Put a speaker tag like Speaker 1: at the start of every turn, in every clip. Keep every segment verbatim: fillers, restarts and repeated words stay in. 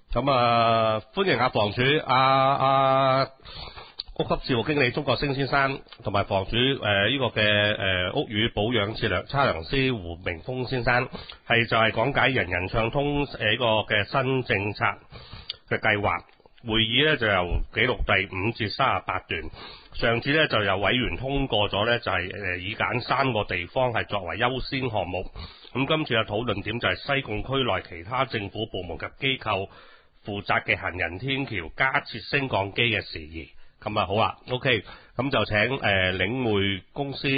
Speaker 1: 咁啊，歡迎下房署阿阿屋級事務經理鍾國星先生，同埋房署誒呢、呃這個嘅誒、呃、屋宇保養測量測量師胡明峰先生，係就係講解人人暢通誒呢個嘅新政策嘅計劃。會議呢就由記錄第五至三十八段。上次呢就由委員通過咗呢，就係、是、誒、呃、以揀三個地方係作為優先項目。咁今次嘅討論點就係西貢區內其他政府部門及機構負責嘅行人天橋加設升降機嘅事宜。咁啊好啦 ，OK， 咁就請誒、呃、領匯公司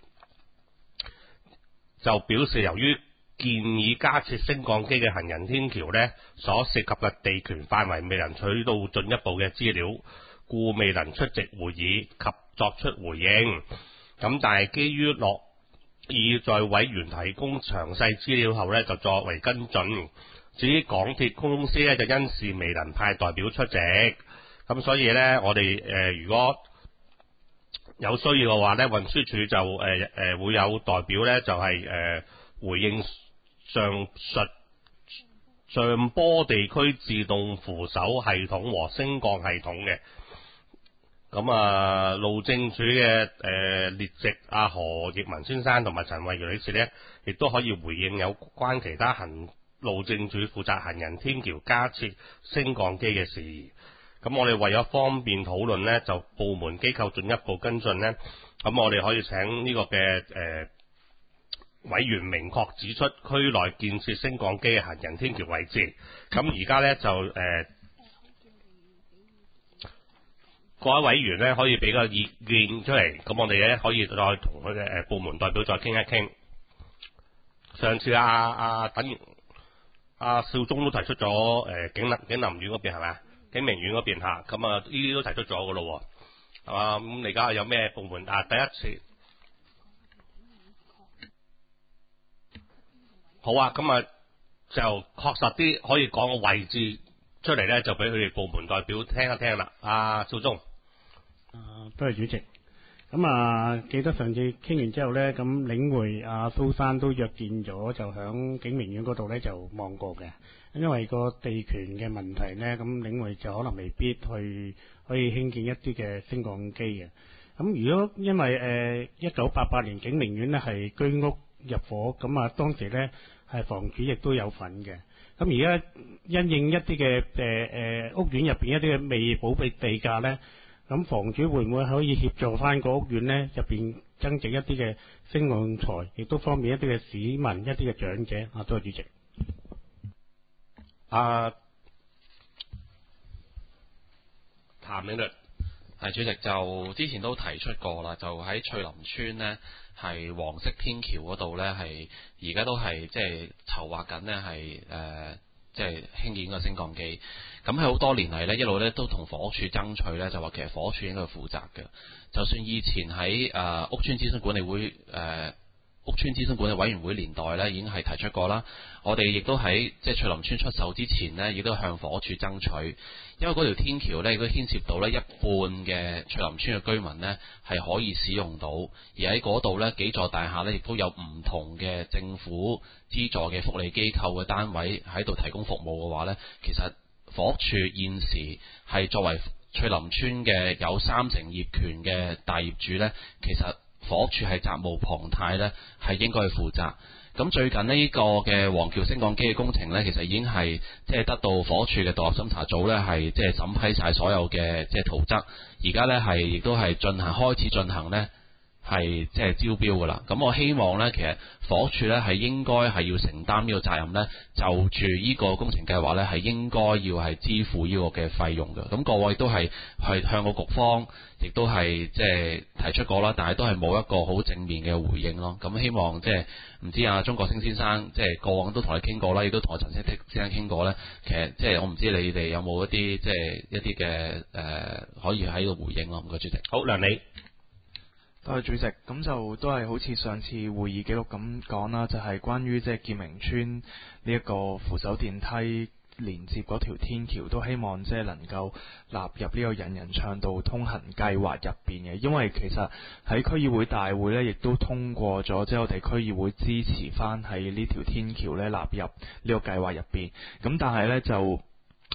Speaker 1: 就表示，由於建議加設升降機嘅行人天橋呢所涉及嘅地權範圍未能取到進一步嘅資料，故未能出席會議及作出回應。咁但係基於樂意在委員提供詳細資料後呢，就作為跟進。至於港鐵公司呢，就因事未能派代表出席。咁所以呢，我哋誒、呃、如果有需要嘅話呢，運輸署就誒誒、呃呃、會有代表呢，就係、是、誒、呃、回應上述上坡地區自動扶手系統和升降系統嘅。咁啊，路政署嘅誒列席阿何奕文先生同埋陳慧瑤女士呢，亦都可以回應有關其他行路政署負責行人天橋加設升降機嘅事宜。咁我哋為咗方便討論呢，就部門機構進一步跟進呢。咁我哋可以請呢個嘅誒、呃、委員明確指出區內建設升降機嘅行人天橋位置。咁而家呢，就誒、呃、各位委員呢，可以俾個意見出嚟，咁我哋呢，可以再同佢嘅誒部門代表再傾一傾。上次阿、啊、阿、啊、等阿少忠都提出咗誒、呃、景林景林苑嗰邊係咪？景明苑嗰邊嚇，咁啊呢啲都提出咗噶咯，係嘛？咁你而家有咩部門啊？第一次好啊，咁啊就確實啲可以講個位置出嚟咧，就俾佢哋部門代表聽一聽啦。阿少忠，
Speaker 2: 啊，多謝主席。咁啊，記得上次傾完之後咧，咁領匯阿蘇生都約見咗，就響景明苑嗰度咧就望過嘅。因為個地權嘅問題呢，咁領匯就可能未必去可以興建一啲嘅升降機嘅。咁如果因為誒一九八八年景明苑呢係居屋入伙，咁啊當時呢係房主亦都有份嘅。咁而家因應一啲嘅誒誒屋苑入邊一啲嘅未補備地價呢，咁房主會唔會可以協助翻個屋苑呢入邊增值一啲嘅升降台，亦都方便一啲嘅市民、一啲嘅長者啊？多謝主席。
Speaker 1: 阿譚永律
Speaker 3: 係主席，就之前都提出過啦，就喺翠林村呢，係黃色天橋嗰度呢，係而家都係即係籌劃緊呢，係誒即係興建個升降機。咁喺好多年嚟呢，一路呢都同房屋署爭取呢，就話其實房屋署應該負責嘅。就算以前喺誒、呃、屋邨諮詢管理會誒。呃屋邨諮詢管理委員會年代咧已經係提出過啦，我哋亦都喺即係翠林村出售之前呢，亦都向房屋署爭取，因為嗰條天橋呢，亦都牽涉到呢一半嘅翠林村嘅居民呢係可以使用到，而喺嗰度呢，幾座大廈呢亦都有唔同嘅政府資助嘅福利機構嘅單位喺度提供服務嘅話呢，其實房屋署現時係作為翠林村嘅有三成業權嘅大業主呢，其實房屋署係責無旁貸呢，係應該去負責。咁最近呢個嘅黃橋升降機嘅工程呢，其實已經係即係得到房屋署嘅獨立審查組呢，係即係審批晒所有嘅即係圖則。而家呢，係亦都係進行開始進行呢，係即係招標㗎啦。咁我希望呢，其實房屋署呢係應該係要承擔呢個責任呢，就住呢個工程計劃呢，係應該要係支付呢個嘅費用嘅。咁各位都係係向個局方，亦都係即係提出過啦，但係都係冇一個好正面嘅回應咯。咁希望即係唔知啊，鍾國星先生即係過往都同你傾過啦，亦都同阿陳先生傾過呢。其實即係我唔知你哋有冇一啲即係一啲嘅誒可以喺度回應咯。唔該，主席。
Speaker 1: 好，梁理。
Speaker 4: 多謝主席，咁就都係好似上次會議記錄咁講啦，就係、是、關於即係建明村呢一個扶手電梯連接嗰條天橋，都希望即係能夠納入呢個人人暢道通行計劃入邊嘅，因為其實喺區議會大會呢，亦都通過咗，即係我哋區議會支持翻喺呢條天橋呢納入呢個計劃入邊，咁但係呢，就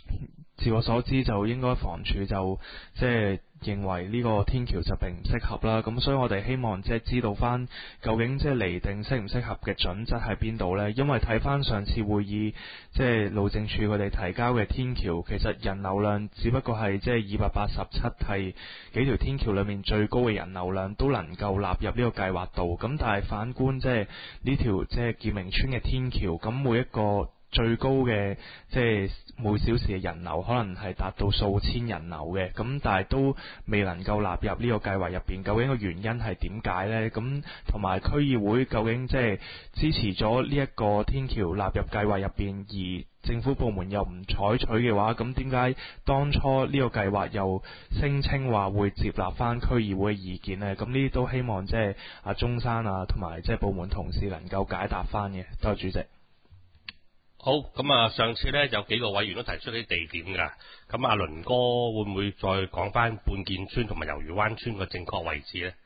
Speaker 4: 自我所知就應該房署就即係認為呢個天橋就並唔適合啦，咁所以我哋希望即係知道翻究竟即係釐定適唔適合嘅準則喺邊度呢？因為睇翻上次會議即係路政署佢哋提交嘅天橋，其實人流量只不過係即係二百八十七係幾條天橋裏面最高嘅人流量都能夠納入呢個計劃度，咁但係反觀即係呢條即係建明村嘅天橋，咁每一個最高嘅即係每小時嘅人流可能係達到數千人流嘅，咁但係都未能夠納入呢個計劃入邊，究竟個原因係點解呢？咁同埋區議會究竟即係支持咗呢一個天橋納入計劃入邊，而政府部門又唔採取嘅話，咁點解當初呢個計劃又聲稱話會接納翻區議會嘅意見呢？咁呢啲都希望即係阿中山啊同埋即係部門同事能夠解答翻嘅。多謝主席。
Speaker 1: 好，咁啊，上次咧有幾個委員都提出啲地點㗎，咁阿倫哥會唔會再講翻半建村同埋魷魚灣村嘅正確位置咧？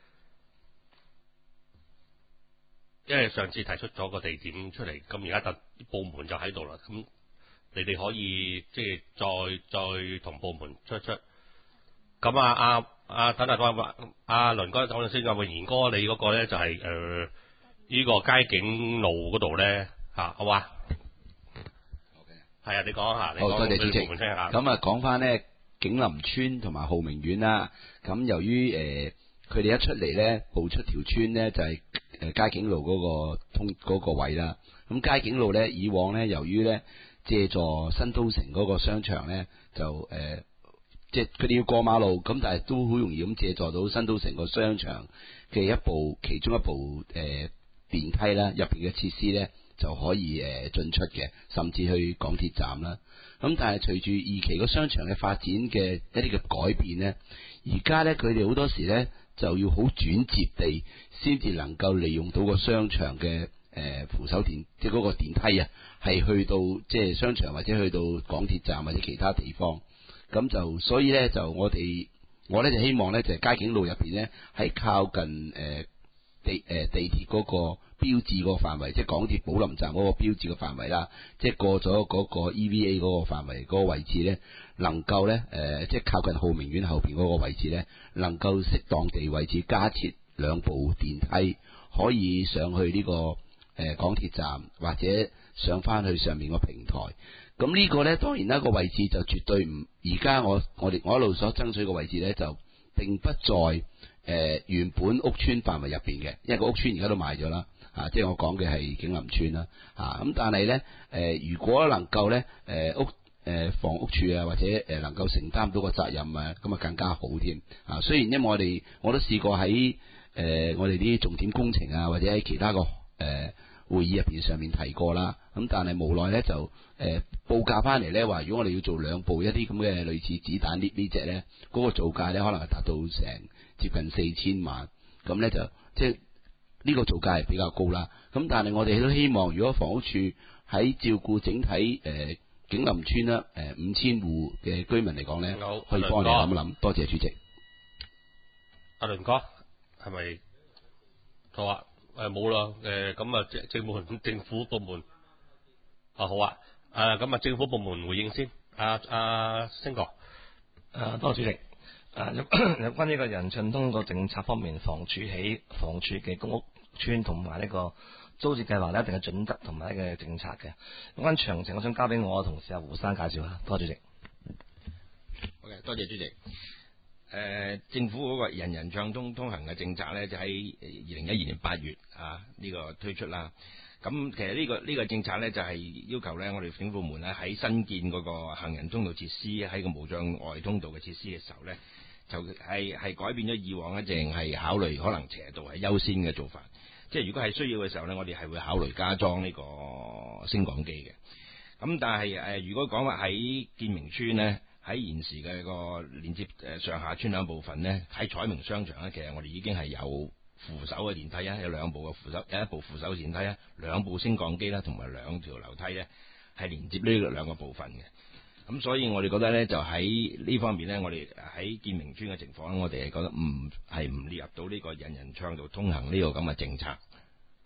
Speaker 1: 因為上次提出咗個地點出嚟，咁而家就部門就喺度啦，咁你哋可以即係再再同部門出一出。咁啊啊啊，等下講阿倫哥講咗先，阿榮賢哥你嗰個咧就係誒呢個街景路嗰度咧嚇，好嘛？係啊，你講下。
Speaker 5: 好，多謝主席。咁啊，講翻呢景林村同埋浩明苑啦。咁由於誒佢哋一出嚟呢，步出條村呢，就係、是、誒街景路嗰、那個通嗰、那個位啦。咁街景路呢，以往呢，由於呢借助新都城嗰個商場呢，就誒、呃、即係佢哋要過馬路，咁但係都好容易咁借助到新都城個商場嘅一部其中一部誒、呃、電梯啦，入邊嘅設施呢，就可以誒進出嘅，甚至去港鐵站啦。咁但係隨住二期個商場嘅發展嘅一啲嘅改變呢，而家呢，佢哋好多時呢就要好轉接地先至能夠利用到個商場嘅誒、呃、扶手電，即係嗰個電梯啊，係去到即係商場或者去到港鐵站或者其他地方。咁就所以呢，就我哋我呢就希望呢，就係街景路入邊呢，喺靠近誒、呃、地誒、呃、地鐵嗰、嗰個標誌個範圍，即係港鐵寶林站嗰個標誌嘅範圍啦，即係過咗嗰個 E V A 嗰個範圍嗰個位置呢，能夠呢，誒、呃，即係靠近浩明苑後邊嗰個位置呢，能夠適當地位置加設兩部電梯，可以上去呢、呢個誒、呃、港鐵站或者上翻去上面個平台。咁呢個呢，當然啦，個位置就絕對唔，而家我我哋我一路所爭取嘅位置呢，就並不在誒、呃、原本屋邨範圍入邊嘅，因為個屋邨而家都賣咗啦。啊，即係我講嘅係景林村啦，啊咁，但係咧，誒、呃，如果能夠咧，誒、呃、屋，誒、呃、房屋處啊，或者誒、呃、能夠承擔到個責任啊，咁啊更加好添。啊，雖然因為我哋我都試過喺誒、呃、我哋啲重點工程啊，或者喺其他個誒、呃、會議入邊上面提過啦，咁但係無奈咧就誒、呃、報價翻嚟咧話，如果我哋要做兩部一啲咁嘅類似子彈呢呢隻咧，嗰、那個造價咧可能係達到成接近四千萬，咁咧就即係。呢個造價係比較高啦，咁但係我哋都希望，如果房屋處喺照顧整體誒、呃、景林村啦，誒五千戶嘅居民嚟講咧，可以幫我哋諗一諗。多謝主席。
Speaker 1: 阿倫哥係咪好啊？誒冇啦，誒咁啊政政府政府部門啊好啊，誒咁啊政府部門回應先。阿阿星哥，
Speaker 6: 誒多謝主席。誒有有關呢個人進通個政策方面，房署起房署嘅公屋村同埋呢個租置計劃呢，一定嘅準則同埋一個政策嘅。有關詳情，我想交俾我同事阿胡生介紹下。多謝主席。
Speaker 7: 好嘅，多謝主席。誒、呃，政府嗰個人人暢通通行嘅政策呢，就喺二零一二年八月啊呢、這個推出啦。咁其實呢、這個呢、這個政策呢，就係、是、要求呢，我哋政府部門呢，喺新建嗰個行人通道設施，喺個無障礙通道嘅設施嘅時候呢，就係、是、係改變咗以往呢，淨係考慮可能斜道係優先嘅做法。即係如果係需要嘅時候呢，我哋係會考慮加裝呢個升降機嘅。咁但係誒、呃，如果講話喺建明村呢，喺現時嘅個連接誒上下村兩部分呢，喺彩明商場呢，其實我哋已經係有扶手嘅電梯啊，有兩部嘅扶手，有一部扶手電梯啊，兩部升降機啦，同埋兩條樓梯咧，係連接呢兩個部分嘅。咁所以我哋覺得咧，就喺呢方面咧，我哋喺建明村嘅情況，我哋係覺得唔係唔列入到呢個人人暢道通行呢個咁嘅政策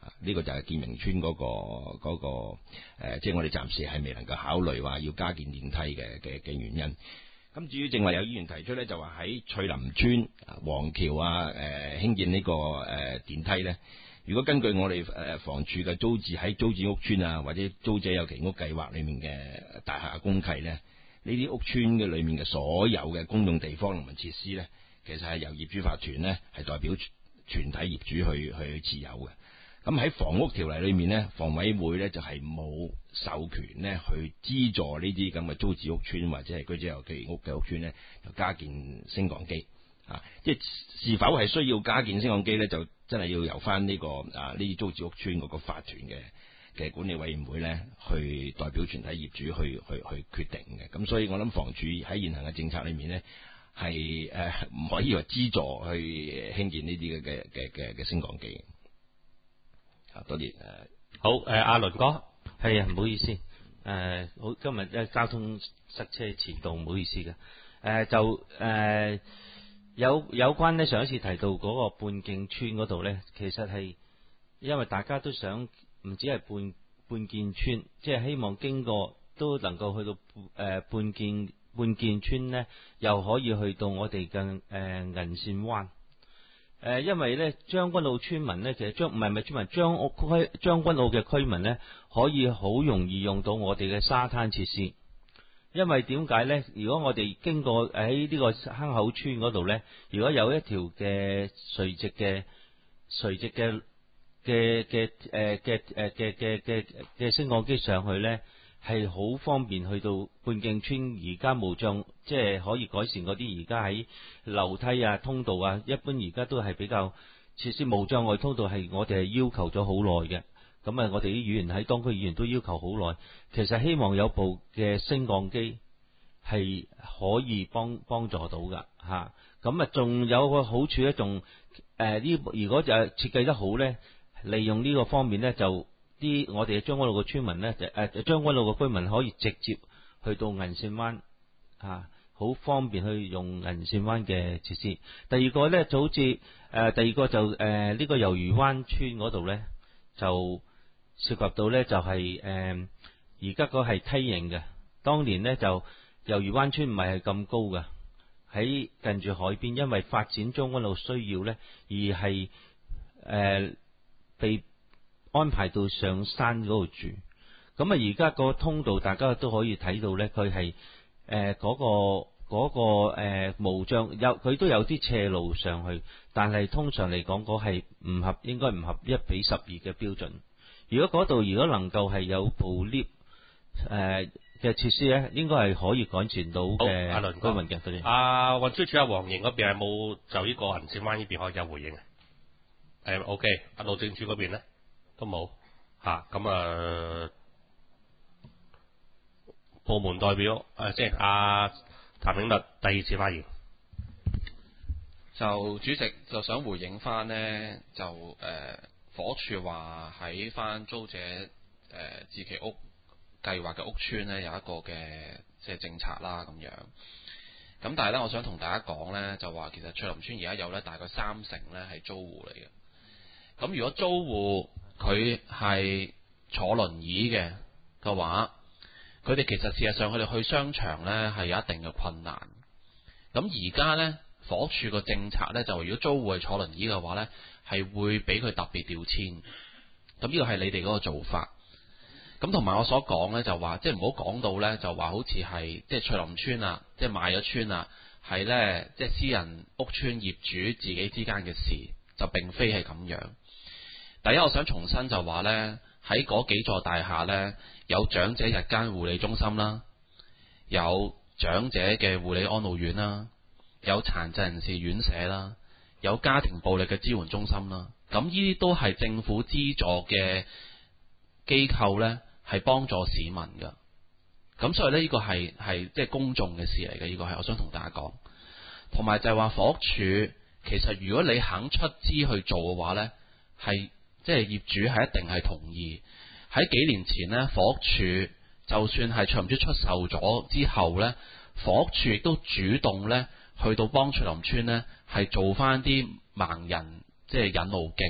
Speaker 7: 呢、這個就係建明村嗰、那個嗰、那個誒、呃，即係我哋暫時係未能夠考慮話要加建電梯嘅嘅嘅原因。咁至於正話有議員提出咧，就話喺翠林村、黃橋啊誒、呃、興建呢、這個誒、呃、電梯咧，如果根據我哋誒房署嘅租置喺租置屋邨啊，或者租者有其屋計劃裏面嘅大廈公契咧，呢啲屋邨嘅裏面嘅所有嘅公用地方同埋設施咧，其實係由業主法團咧係代表全體業主去去持有嘅。咁喺房屋條例裏面咧，房委會咧就係冇授權咧去資助呢啲咁嘅租置屋邨或者係居者有其屋嘅屋邨咧，就加建升降機啊！即係是否係需要加建升降機咧，就真係要由翻呢個啊呢啲租置屋邨嗰個法團嘅嘅管理委員會咧，去代表全體業主去去去決定嘅。咁所以我諗房署喺現行嘅政策裏面咧，係誒唔可以話資助去興建呢啲嘅嘅嘅嘅嘅升降機。多啲誒，
Speaker 1: 好誒，阿倫哥，
Speaker 8: 係啊，唔好意思，誒、呃，好今日誒交通塞車遲到，唔好意思嘅，誒、呃、就誒、呃、有有關咧上一次提到嗰個半徑村嗰度咧，其實係因為大家都想唔止係半半徑村，即係希望經過都能夠去到誒、呃、半徑半徑村咧，又可以去到我哋嘅誒銀線灣。誒，因為咧將軍澳村民咧，其實將唔係咪村民將屋區將軍澳嘅居民咧，可以好容易用到我哋嘅沙灘設施。因為點解咧？如果我哋經過喺呢個坑口村嗰度咧，如果有一條嘅垂直嘅垂直嘅嘅嘅誒嘅誒嘅嘅嘅嘅升降機上去咧，係好方便去到半徑村。而家無障即係可以改善嗰啲，而家喺樓梯啊、通道啊，一般而家都係比較設施無障礙通道，係我哋係要求咗好耐嘅。咁啊，我哋啲議員喺當區議員都要求好耐。其實希望有部嘅升降機係可以幫幫助到噶嚇。咁啊，仲有個好處咧，仲誒呢？如果就設計得好咧，利用呢個方面咧，就啲我哋將軍澳嘅村民咧，就誒將軍澳嘅居民可以直接去到銀線灣嚇，好方便去用銀線灣嘅設施。第二個咧就好似誒、呃，第二個就誒呢、呃這個魷魚灣村嗰度咧，就涉及到咧就係誒而家個係梯形嘅。當年咧就魷魚灣村唔係係咁高嘅，喺近住海邊，因為發展將軍澳需要咧，而係誒、呃、被安排到上山嗰度住。咁啊，而家個通道大家都可以睇到咧，佢係誒嗰個。嗰、那個誒、呃、無障有佢都有啲斜路上去，但係通常嚟講，嗰係唔合應該唔合一比十二嘅標準。如果嗰度如果能夠係有部 lift 誒嘅設施咧，應該係可以改善到嘅
Speaker 1: 阿倫
Speaker 8: 居民嘅。對，
Speaker 1: 阿運輸署阿黃營嗰邊係冇就呢個銀線灣呢邊可以有回應嘅。誒、嗯、OK， 阿路政署嗰邊咧都冇嚇，咁啊部門代表誒即係阿。譚永律第二次發言，
Speaker 3: 就主席就想回應翻呢，就誒、呃、火署話喺翻租者誒置其屋計劃嘅屋邨呢，有一個嘅即係政策啦咁樣。咁但係呢，我想同大家講呢，就話其實翠林村而家有呢大概三成呢係租戶嚟嘅。咁如果租戶佢係坐輪椅嘅嘅話，佢哋其實事實上佢哋去商場呢係有一定嘅困難。咁而家呢，火署個政策呢，就如果租戶係坐輪椅嘅話呢，係會俾佢特別調遷。咁呢個係你哋嗰個做法。咁同埋我所講呢，就話，即係唔好講到呢，就話好似係即係翠林村啊，即係賣咗村啊，係呢，即係私人屋邨業主自己之間嘅事，就並非係咁樣。第一，我想重申就話呢，喺嗰幾座大廈呢，有長者日間護理中心啦，有長者嘅護理安老院啦，有殘疾人士院舍啦，有家庭暴力嘅支援中心啦。咁呢啲都係政府資助嘅機構呢，係幫助市民噶。咁所以呢，呢個係係即係公眾嘅事嚟嘅。呢個係我想同大家講，同埋就係話房屋署其實如果你肯出資去做嘅話呢，係即係業主係一定係同意。喺幾年前呢，房屋署就算係翠林村出售咗之後呢，房屋署亦都主動呢去到幫翠林村呢係做翻啲盲人即係引路徑。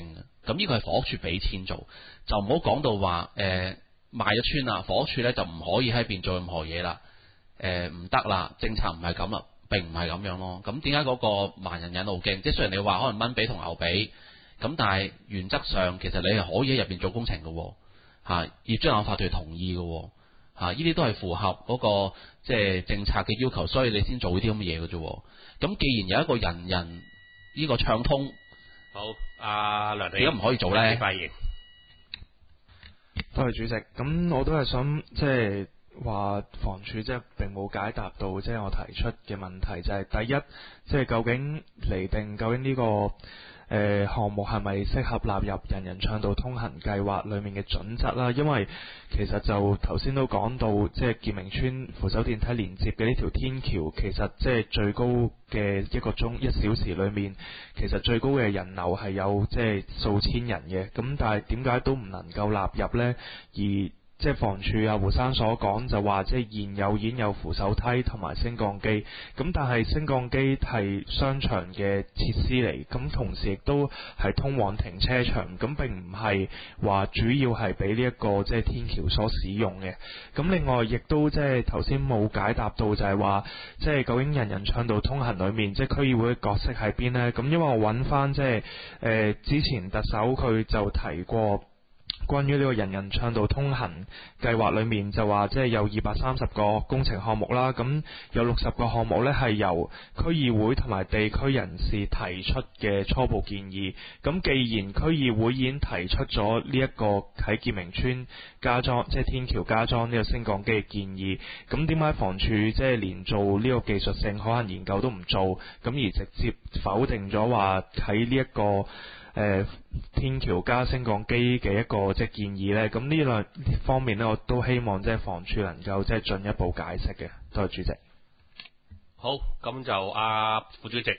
Speaker 3: 咁呢個係房屋署俾錢做，就唔好講到話誒、呃、賣咗村啦，房屋署呢就唔可以喺邊做任何嘢啦，誒唔得啦，政策唔係咁啦，並唔係咁樣咯。咁點解嗰個盲人引路徑？即係雖然你話可能蚊比同牛比，咁但係原則上其實你係可以喺入邊做工程嘅喎，嚇業主立案法團同意嘅喎，嚇呢啲都係符合嗰、嗰個即係政策嘅要求，所以你先做呢啲咁嘅嘢嘅啫。咁既然有一個人人呢個暢通，
Speaker 1: 好，阿梁，
Speaker 3: 點解唔可以做呢？
Speaker 1: 發言。
Speaker 4: 多謝主席。咁我都係想即係話房署即係並冇解答到即係我提出嘅問題，就係、是、第一，即係究竟釐定究竟呢、這個誒項目係咪適合納入人人暢道通行計劃裡面嘅準則啦？因為其實就頭先都講到，即係建明村扶手電梯連接嘅呢條天橋，其實即係最高嘅一個鐘一小時裡面，其實最高嘅人流係有即係數千人嘅。咁但係點解都唔能夠納入呢？而即係房署啊胡生所講就話，即係現有已經有扶手梯同埋升降機，咁但係升降機係商場嘅設施嚟，咁同時亦都係通往停車場，咁並唔係話主要係俾呢一個即係天橋所使用嘅。咁另外亦都即係頭先冇解答到就係話，即係究竟人人暢道通行裏面即係區議會嘅角色喺邊呢？咁因為我揾翻即係誒之前特首佢就提過。關於呢個人人暢道通行計劃裏面就話，即係有二百三十個工程項目啦，咁有六十個項目呢係由區議會同埋地區人士提出嘅初步建議。咁既然區議會已經提出咗呢一個喺建明村加裝即係天橋加裝呢個升降機嘅建議，咁點解房署即係連做呢個技術性可行研究都唔做，咁而直接否定咗話喺呢一個誒、呃、天橋加升降機嘅一個即係建議呢？咁呢兩方面呢，我都希望即係房署能夠即係進一步解釋嘅。多謝主席。
Speaker 1: 好，咁就阿、啊、副主席，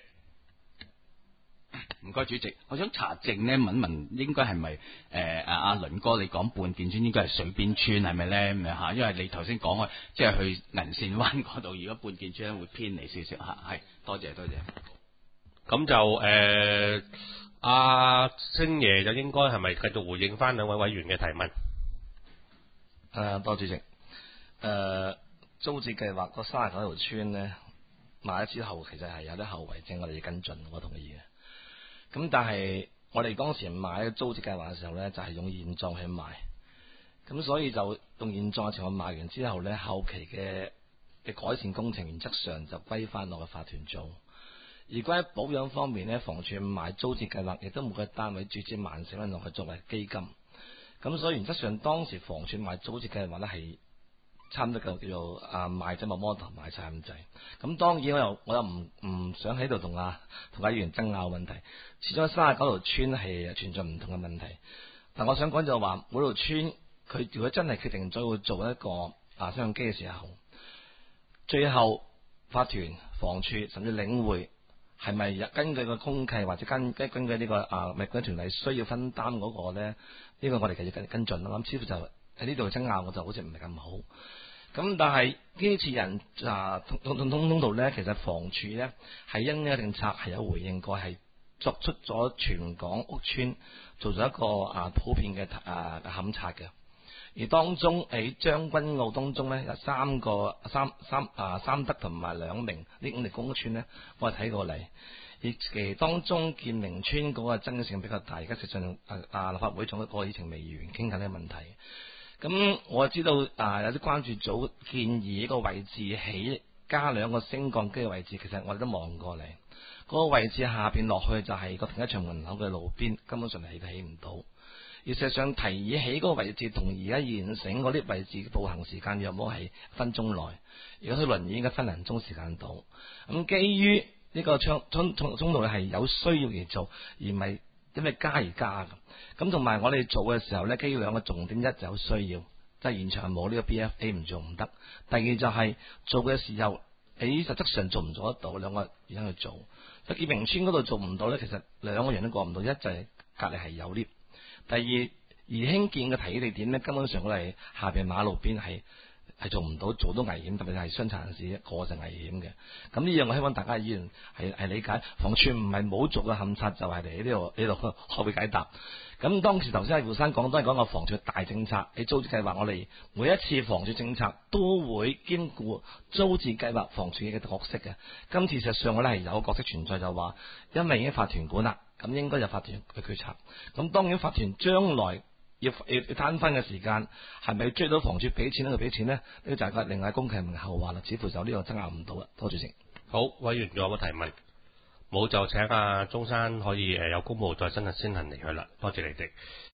Speaker 5: 唔該主席，我想查證呢，問問應該係咪誒阿阿倫哥你講半件村應該係水邊村係咪呢？咁樣嚇，因為你頭先講開即係去銀線灣嗰度，如果半件村會偏離少少嚇，係多謝多謝。
Speaker 1: 咁就誒。阿、啊、星爺就應該係咪繼續回應翻兩位委員嘅提問？
Speaker 6: 誒、啊，多謝主席。誒、呃，租置計劃嗰三十九條村呢，買咗之後，其實係有啲後遺症，我哋要跟進，我同意嘅。咁但係我哋當時買租置計劃嘅時候呢，就係、是、用現狀去賣，咁所以就用現狀嘅情況賣完之後呢，後期嘅嘅改善工程原則上就歸翻落去法團做。而關於保養方面呢，房署買租置計劃亦都冇個單位注資萬四蚊落去作為基金，咁所以原則上當時房署買租置計劃呢係差唔多叫叫做啊賣隻木摩托賣晒咁滯。咁當然我又我又唔唔想喺度同啊同阿議員爭拗問題，始終三十九條村係存在唔同嘅問題。但我想講就話每條村佢如果真係決定咗要做一個啊升降機嘅時候，最後法團、房署甚至領匯。係咪根據個公契或者根根根據呢、這個啊物管團體需要分擔嗰個咧？呢、這個我哋繼續跟跟進啦。咁似乎就喺呢度爭拗，我就好似唔係咁好。咁但係呢次人啊通通通通道咧，其實房署咧係因呢個政策係有回應過，係作出咗全港屋邨做咗一個啊普遍嘅啊勘察嘅。而當中喺將軍澳當中咧有三個三三啊三德同埋兩名呢五力公屋村咧，我係睇過嚟。而其當中建明村嗰個爭議性比較大，而家實際上啊啊立法會仲有一個議程未完，傾緊呢個問題。咁我知道啊有啲關注組建議呢個位置起加兩個升降機嘅位置，其實我哋都望過嚟。嗰、那個位置下邊落去就係個停車場門口嘅路邊，根本上係起唔到。而實際上提議起嗰個位置同而家現成嗰啲位置步行時間有冇係分鐘內？如果推輪椅應該分零鐘時間到。咁基於呢個通通通通道係有需要而做，而唔係因為加而加嘅。咁同埋我哋做嘅時候呢，基於兩個重點：一就有需要，即係現場冇呢個 B F A 唔做唔得；第二就係做嘅時候喺實質上做唔做得到，兩個原因去做。喺建明村嗰度做唔到呢，其實兩個人都過唔到，一就係隔離係有 lift。第二，而興建嘅提議地點咧，根本上我哋下邊馬路邊係係做唔到，做到危險，特別係傷殘人士過程危險嘅。咁呢樣我希望大家議員係係理解，房署唔係冇做嘅勘察，就係嚟呢度呢度可會解答。咁當時頭先阿胡生講都係講個房署大政策，喺租置計劃，我哋每一次房署政策都會兼顧租置計劃房署嘅角色嘅。今次實際上我哋係有角色存在，就話因為已經法團管啦，咁應該由法團去決策。咁當然法團將來要要攤分嘅時間，係咪追到房署俾錢呢？佢俾錢呢？呢個就係個另外公契明後話啦，似乎就呢個爭拗唔到啦。多謝主席。
Speaker 1: 好，委員仲有冇提問？冇就請阿中山可以誒有公務在身啊，先行離去啦。多謝你哋。